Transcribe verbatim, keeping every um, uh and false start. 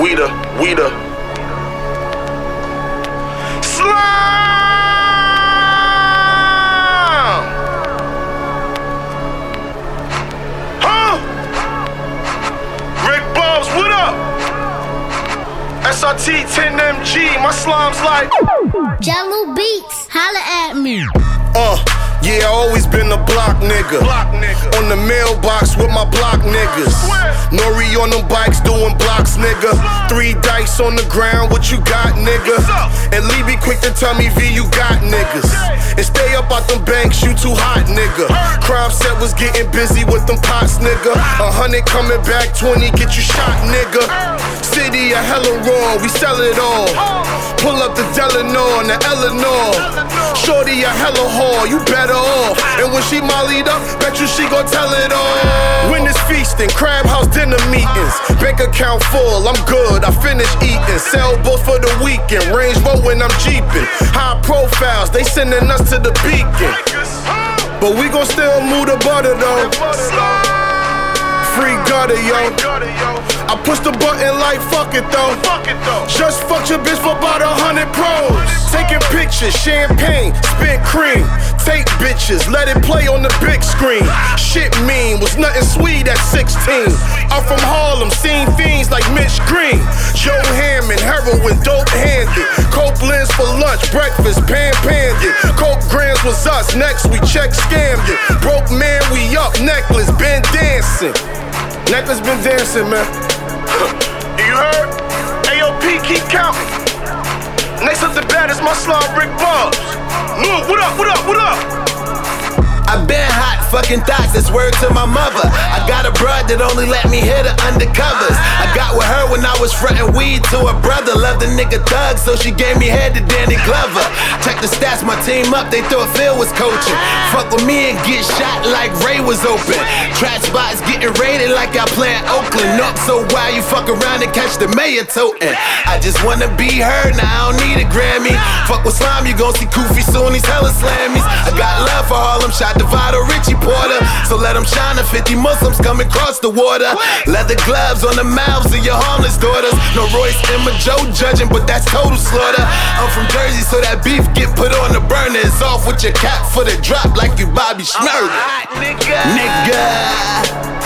We the, we the slime. Huh? Rick Bobs, what up? S R T ten M G, my slime's like Jello Beats, holla at me. Uh, yeah, I always been a block nigga. Block nigga. On the mailbox with my block niggas. Nori on them bikes doing blocks, nigga. Three dice on the ground, what you got, nigga? And Lee be quick to tell me, V, you got niggas. And stay up out them banks, you too hot, nigga. Crime set was getting busy with them pots, nigga. A hundred coming back, twenty get you shot, nigga. City a hella raw, we sell it all. Pull up the Delano and the Eleanor. Shorty a hella whore, you better off. And when she mollied up, bet you she gon' tell it all. When it's feasting, crab house dinner meetings. Bank account full, I'm good, I finish eating. Sell both for the weekend, Range Rover when I'm jeeping. High profiles, they sending us to the beacon. But we gon' still move the butter though. Free gutter, yo. I push the button like fuck it though. Just fuck your bitch for about a hundred pros. Taking pictures, champagne, spit cream. Take bitches, let it play on the big screen. Shit mean, was nothing sweet at sixteen. I'm from Harlem, seen fiends like Mitch Green. Joe Hammond, heroin, dope handed. Copeland's for lunch, breakfast, pan panded. Coke grams was us, next we check scammed it. Broke man, we up, necklace, been dancing. Necklace been dancing, man. You heard? A O P keep counting. Next up the bat is my slime, Rick Bobs. Move, what up, what up, what up? I been hot, fucking thoughts, that's word to my mother. I got a broad that only let me hit her undercovers. I got with her when I was frontin' weed to her brother. Loved the nigga thug, so she gave me head to Danny Glover. Check the stats, my team up, they thought Phil was coaching. Fuck with me and get shot like Ray was open. Trap spots getting raided like I play in Oakland. Up so wild you fuck around and catch the mayor totin'. I just wanna be heard, now I don't need a Grammy. Fuck with slime, you gon' see Koofy soon, these hella slammies. I got love for Harlem, shot Devado, Richie Porter. So let them shine, the fifty Muslims coming across the water. Leather gloves on the mouths of your harmless daughters. No Royce, Emma, Joe judging, but that's total slaughter. I'm from Jersey, so that beef get put on the burner. It's off with your cap for the drop like you Bobby Schnurder. Nigga, nigga.